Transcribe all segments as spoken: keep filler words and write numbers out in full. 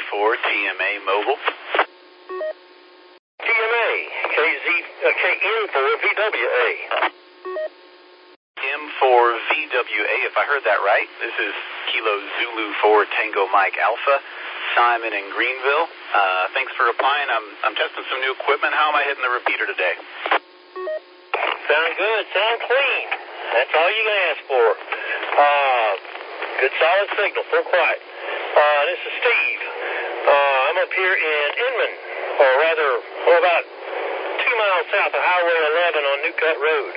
for T M A Mobile. T M A, K Z, uh, K N for V W A. M for V W A, if I heard that right. This is Kilo Zulu for Tango Mike Alpha. Simon in Greenville. Uh, thanks for replying. I'm I'm testing some new equipment. How am I hitting the repeater today? Sound good. Sound clean. That's all you can ask for. Uh, good solid signal. Full quiet. Uh, this is Steve. Uh, I'm up here in Inman, or rather, well, about two miles south of Highway eleven on New Cut Road.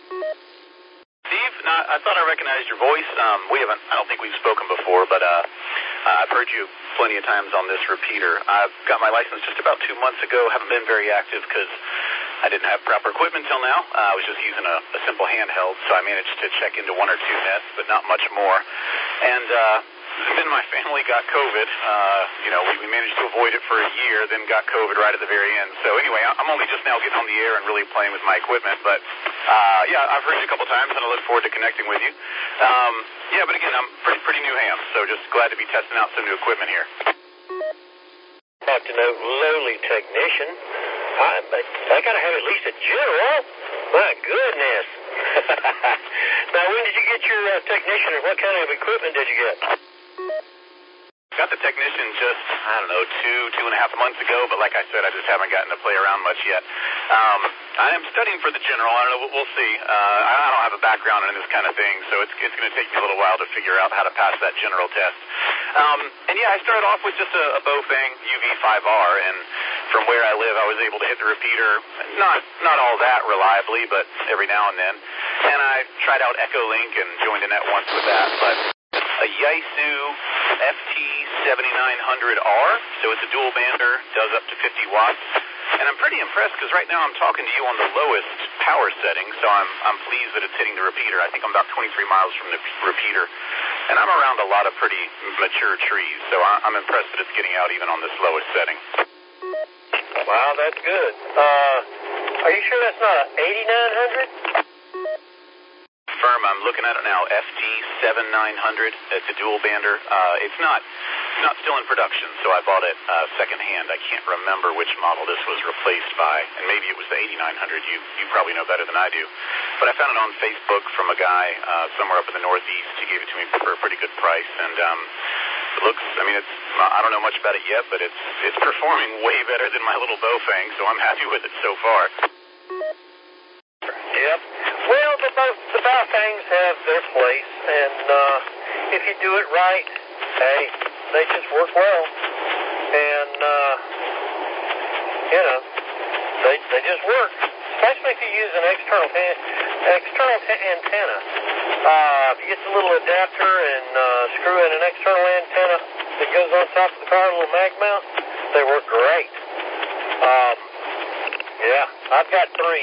Steve, no, I thought I recognized your voice. Um, we haven't, I don't think we've spoken before, but uh, uh, I've heard you plenty of times on this repeater. I've got my license just about two months ago. Haven't been very active because I didn't have proper equipment till now. Uh, I was just using a, a simple handheld, so I managed to check into one or two nests, but not much more. And uh, then my family got COVID. Uh, you know, we, we managed to avoid it for a year, then got COVID right at the very end. So anyway, I'm only just now getting on the air and really playing with my equipment. But, uh, yeah, I've heard you a couple times, and I look forward to connecting with you. Um, yeah, but again, I'm pretty, pretty new ham, so just glad to be testing out some new equipment here. Talk to no lowly technician. I, I got to have at least a general. My goodness. Now, when did you get your uh, technician, or what kind of equipment did you get? Got the technician just, I don't know, two, two and a half months ago, but like I said, I just haven't gotten to play around much yet. Um, I am studying for the general. I don't know, we'll see. Uh, I don't have a background in this kind of thing, so it's, it's going to take me a little while to figure out how to pass that general test. Um, and yeah, I started off with just a, a Bofang U V five R, and from where I live, I was able to hit the repeater, not, not all that reliably, but every now and then. And I tried out Echolink and joined a net once with that, but a Yaesu F T seventy-nine hundred R, so it's a dual bander, does up to fifty watts, and I'm pretty impressed because right now I'm talking to you on the lowest power setting, so I'm I'm pleased that it's hitting the repeater. I think I'm about twenty-three miles from the repeater, and I'm around a lot of pretty mature trees, so I'm impressed that it's getting out even on this lowest setting. Wow, that's good. Uh, are you sure that's not an eighty-nine hundred? Firm, I'm looking at it now, F T seventy-nine hundred. It's a dual bander. Uh, it's not it's not still in production, so I bought it uh, secondhand. I can't remember which model this was replaced by, and maybe it was the eighty-nine hundred. You you probably know better than I do. But I found it on Facebook from a guy uh, somewhere up in the Northeast. He gave it to me for a pretty good price, and um, it looks, I mean, it's, I don't know much about it yet, but it's it's performing way better than my little Bofang, so I'm happy with it so far. Yep. Well, the, the Bofangs have their place, and uh, if you do it right, hey, they just work well. And, uh, you know, they they just work. Especially if you use an external ta- external ta- antenna. Uh, if you get the little adapter and uh, screw in an external antenna that goes on top of the car, a little mag mount, they work great. Um, yeah, I've got three.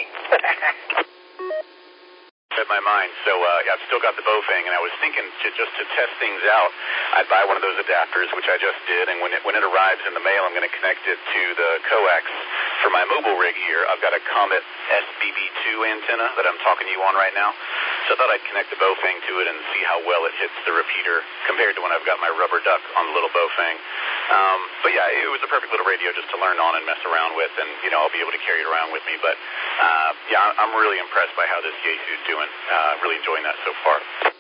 In my mind, so uh, I've still got the Bofang, and I was thinking to, just to test things out, I'd buy one of those adapters, which I just did, and when it when it arrives in the mail, I'm going to connect it to the coax for my mobile rig here. I've got a Comet S B B two antenna that I'm talking to you on right now, so I thought I'd connect the Bofang to it and see how well it hits the repeater compared to when I've got my rubber duck on the little Bofang. Um, but yeah, it was a perfect little radio just to learn on and mess around with, and you know, I'll be able to carry it around with me. But uh, yeah, I'm really impressed by how this Yaesu's doing. Uh, really enjoying that so far.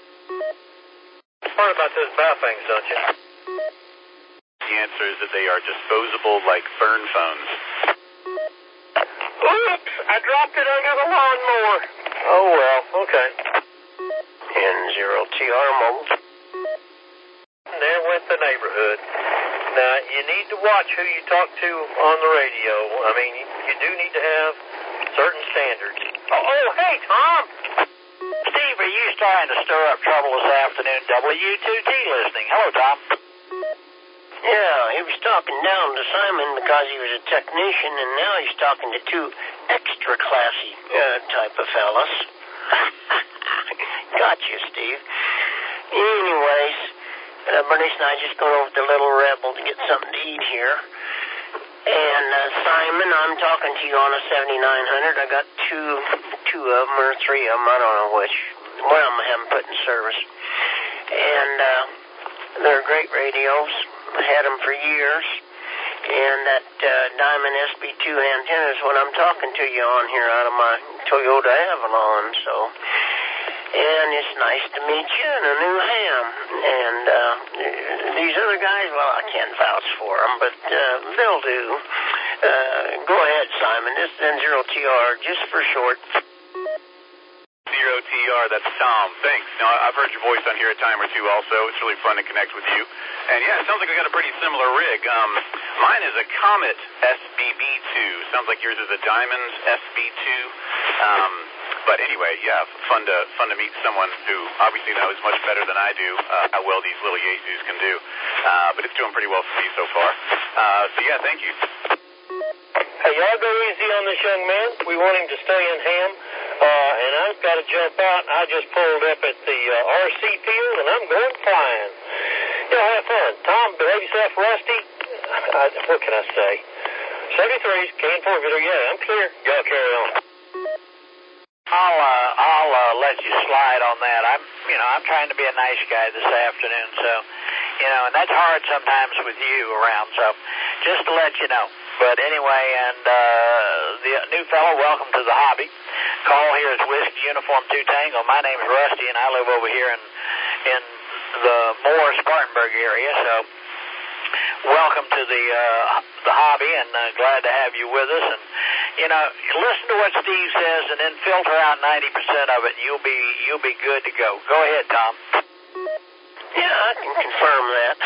Part about those Bofangs, don't you? The answer is that they are disposable like burn phones. Oops! I dropped it under the lawnmower. Oh well, okay. N zero T R mobile. And there went the neighborhood. Now, you need to watch who you talk to on the radio. I mean, you, you do need to have certain standards. Oh, oh hey, Tom! Steve, are you starting to stir up trouble this afternoon? W two T listening. Hello, Tom. Yeah, he was talking down to Simon because he was a technician, and now he's talking to two extra classy uh, type of fellas. Gotcha, Steve. Anyways, uh, Bernice and I just going over to Little Rebel to get something to eat here. And uh, Simon, I'm talking to you on a seventy-nine hundred. I got two, two of them or three of them. I don't know which. One of them I haven't put in service. And uh, they're great radios. had them for years. And that uh, Diamond S B two antenna is what I'm talking to you on here out of my Toyota Avalon. So, and it's nice to meet you in a new ham. And uh, these other guys, well, I can't vouch for them, but uh, they'll do. Uh, go ahead, Simon. This is N zero T R, just for short. Zero T R, that's Tom. Thanks. Now, I've heard your voice on here a time or two also. It's really fun to connect with you. And yeah, it sounds like we got a pretty similar rig. Um, mine is a Comet S B B two. Sounds like yours is a Diamond S B two. Um, but anyway, yeah, fun to fun to meet someone who obviously knows much better than I do uh, how well these little Yaesus can do. Uh, but it's doing pretty well for me so far. Uh, so yeah, thank you. Hey, y'all go easy on this young man. We want him to stay in ham. Uh, and I've got to jump out. I just pulled up at the uh, R C field, and I'm going flying. Y'all have fun. Tom, behave yourself, Rusty. I, what can I say? seventy-threes, can't forget her. Yeah, I'm clear. Y'all carry on. I'll uh, I'll uh, let you slide on that. I'm you know I'm trying to be a nice guy this afternoon, so you know, and that's hard sometimes with you around. So just to let you know. But anyway, and uh, the new fellow, welcome to the hobby. Call here is Whiskey Uniform two Tango. My name's Rusty, and I live over here in in the Moore Spartanburg area. So welcome to the uh, the hobby, and uh, glad to have you with us. And you know, listen to what Steve says, and then filter out ninety percent of it, and you'll be you'll be good to go. Go ahead, Tom. Yeah, I can confirm that.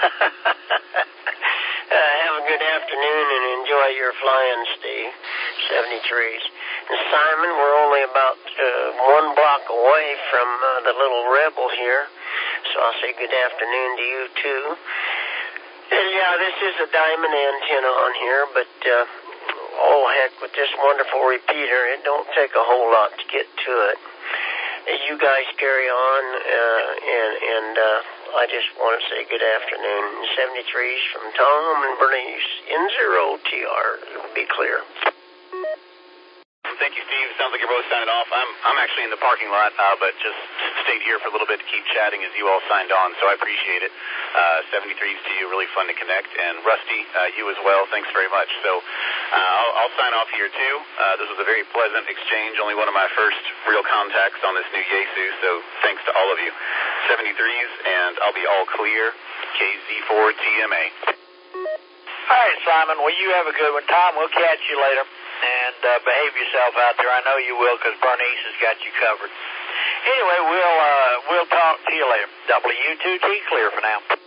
Uh, have a good afternoon and enjoy your flying, Steve. seventy-threes. And Simon, we're only about uh, one block away from uh, the little Rebel here, so I'll say good afternoon to you, too. And yeah, this is a Diamond antenna on here, but uh, oh, heck, with this wonderful repeater, it don't take a whole lot to get to it. You guys carry on, uh, and, and uh, I just want to say good afternoon. seventy-threes from Tom and Bernice. N zero T R, it'll be clear. Thank you, Steve. Sounds like you're both signing off. I'm I'm actually in the parking lot, uh, but just stayed here for a little bit to keep chatting as you all signed on, so I appreciate it. Uh, seventy-threes to you, really fun to connect. And Rusty, uh, you as well, thanks very much. So uh, I'll, I'll sign off here, too. Uh, this was a very pleasant exchange, only one of my first real contacts on this new Yaesu, so thanks to all of you. seventy-threes, and I'll be all clear. K Z four T M A. All right, Simon. Well, you have a good one. Tom, we'll catch you later. And uh, behave yourself out there. I know you will, because Bernice has got you covered. Anyway, we'll uh, we'll talk to you later. W two T clear for now.